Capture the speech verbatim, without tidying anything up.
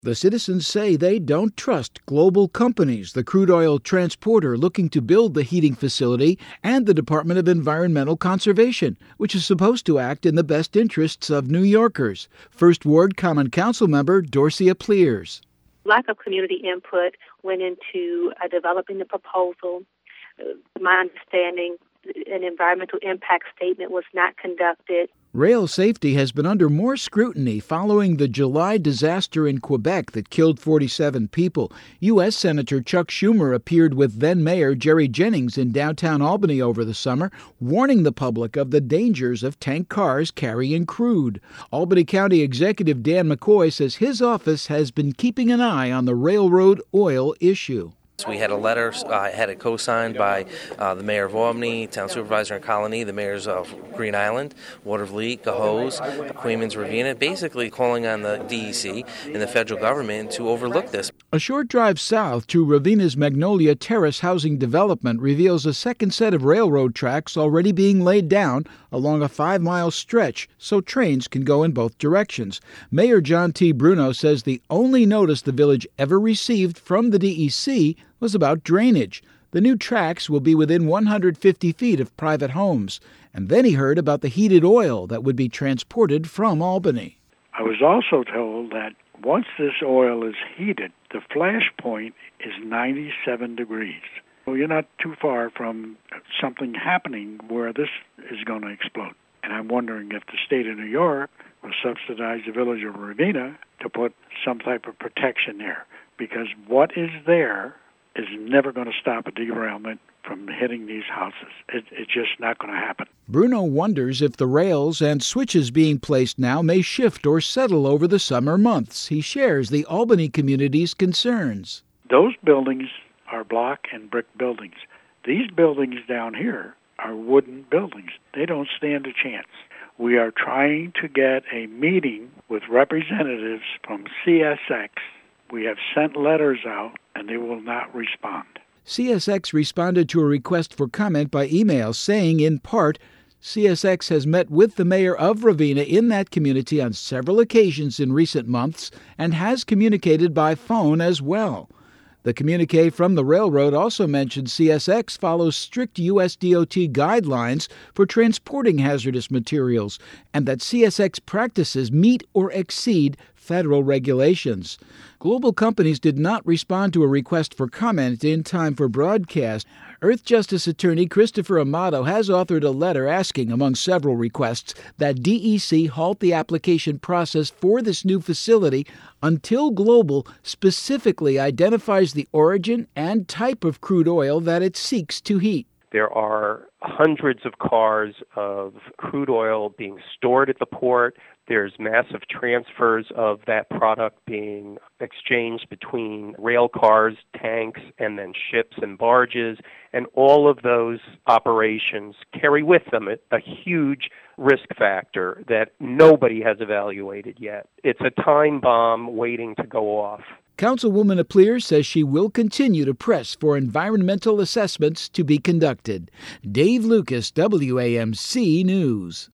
The citizens say they don't trust Global Companies, the crude oil transporter looking to build the heating facility, and the Department of Environmental Conservation, which is supposed to act in the best interests of New Yorkers. First Ward Common Council member Dorcia Pleers. Lack of community input went into uh, developing the proposal. Uh, my understanding, an environmental impact statement was not conducted. Rail safety has been under more scrutiny following the July disaster in Quebec that killed forty-seven people. U S Senator Chuck Schumer appeared with then-Mayor Jerry Jennings in downtown Albany over the summer, warning the public of the dangers of tank cars carrying crude. Albany County Executive Dan McCoy says his office has been keeping an eye on the railroad oil issue. We had a letter, uh, had it co-signed by uh, the mayor of Albany, town supervisor in Colony, the mayors of Green Island, Watervliet, Cohoes, Queens, Ravenna, basically calling on the D E C and the federal government to overlook this. A short drive south to Ravenna's Magnolia Terrace housing development reveals a second set of railroad tracks already being laid down along a five-mile stretch so trains can go in both directions. Mayor John T. Bruno says the only notice the village ever received from the D E C was about drainage. The new tracks will be within one hundred fifty feet of private homes. And then he heard about the heated oil that would be transported from Albany. I was also told that once this oil is heated, the flash point is ninety-seven degrees. Well, you're not too far from something happening where this is going to explode. And I'm wondering if the state of New York will subsidize the village of Ravenna to put some type of protection there. Because what is there is never going to stop a derailment from hitting these houses. It, it's just not going to happen. Bruno wonders if the rails and switches being placed now may shift or settle over the summer months. He shares the Albany community's concerns. Those buildings are block and brick buildings. These buildings down here are wooden buildings. They don't stand a chance. We are trying to get a meeting with representatives from C S X. We have sent letters out, and they will not respond. C S X responded to a request for comment by email, saying, in part, C S X has met with the mayor of Ravenna in that community on several occasions in recent months and has communicated by phone as well. The communique from the railroad also mentioned C S X follows strict U S D O T guidelines for transporting hazardous materials and that C S X practices meet or exceed federal regulations. Global Companies did not respond to a request for comment in time for broadcast. Earthjustice attorney Christopher Amato has authored a letter asking, among several requests, that D E C halt the application process for this new facility until Global specifically identifies the origin and type of crude oil that it seeks to heat. There are hundreds of cars of crude oil being stored at the port. There's massive transfers of that product being exchanged between rail cars, tanks, and then ships and barges. And all of those operations carry with them a, a huge risk factor that nobody has evaluated yet. It's a time bomb waiting to go off. Councilwoman Pleers says she will continue to press for environmental assessments to be conducted. Dave Lucas, W A M C News.